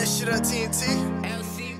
that shit up, TNT. LC.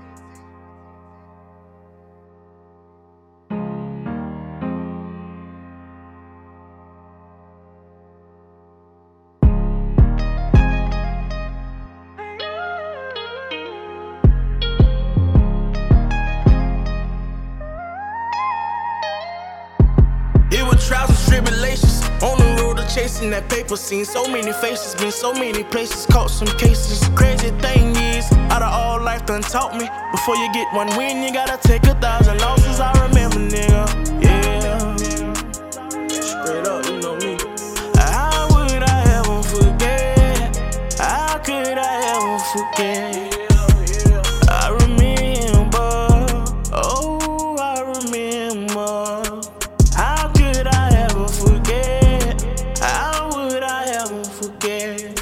It was trials and tribulations on the road to chasing that paper. Seen so many faces, been so many places, caught some cases. Crazy thing is, out of all life done taught me, before you get one win, you gotta take 1,000 losses. I remember, nigga, yeah. Straight up, you know me. How would I ever forget? How could I ever forget? I remember, oh, I remember. How could I ever forget? How would I ever forget?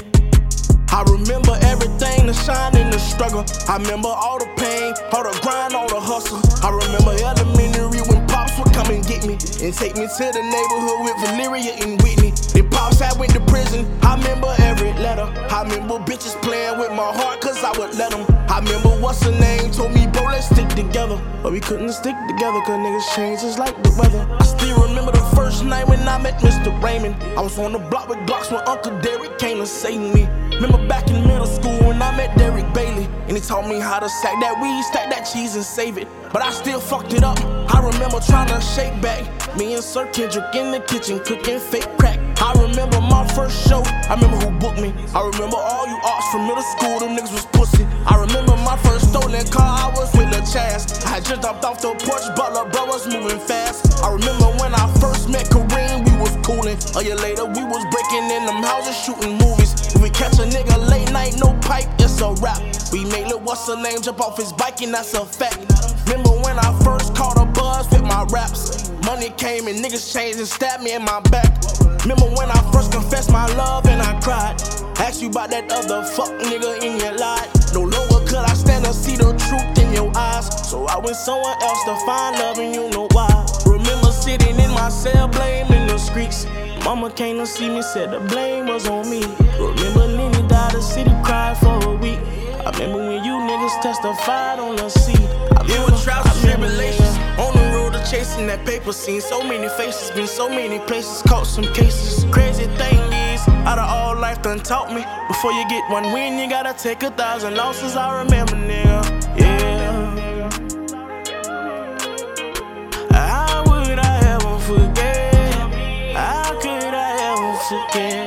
I remember everything, the shine and the struggle. I remember all the pain, all the grind, all the hustle. I remember elementary when Pops would come and get me and take me to the neighborhood with Valeria and Whitney. Then Pops had went to prison. I remember every letter. I remember bitches playing with my heart cause I would let them. I remember what's her name told me, bro, let's stick together. But we couldn't stick together cause niggas change just like the weather. I still remember the first night when I met Mr. Raymond. I was on the block with Glocks when Uncle Derek came to save me. Remember back in middle school when I met Derek Bailey, and he taught me how to sack that weed, stack that cheese and save it. But I still fucked it up. I remember trying to shake back. Me and Sir Kendrick in the kitchen cooking fake crack. I remember my first show. I remember who booked me. I remember all you arts from middle school, them niggas was pussy. I remember my first stolen car, I was with Lil Chaz. I had just jumped off the porch, Butler bro was moving fast. I remember when I first met Kareem, we was coolin'. A year later, we was breaking in them houses, shooting movies. If we catch a nigga late night, no pipe, it's a rap. We made Lil what's her name jump off his bike, and that's a fact. Remember when I first caught a buzz with my raps? Money came and niggas changed and stabbed me in my back. Remember when I first confessed my love and I cried? Asked you about that other fuck nigga in your life. No longer could I stand to see the truth in your eyes, so I went somewhere else to find love, and you know why. Remember sitting in my cell blaming the streets. Mama came to see me, said the blame was on me. Remember Lenny died, the city cried for a week. I remember when you niggas testified on the seat. It was trials and tribulations on the road to chasing that paper. Seen so many faces, been so many places, caught some cases. Crazy thing is, out of all life done taught me, before you get one win, you gotta take 1,000 losses. I remember, nigga, yeah. How would I ever forget? How could I ever forget?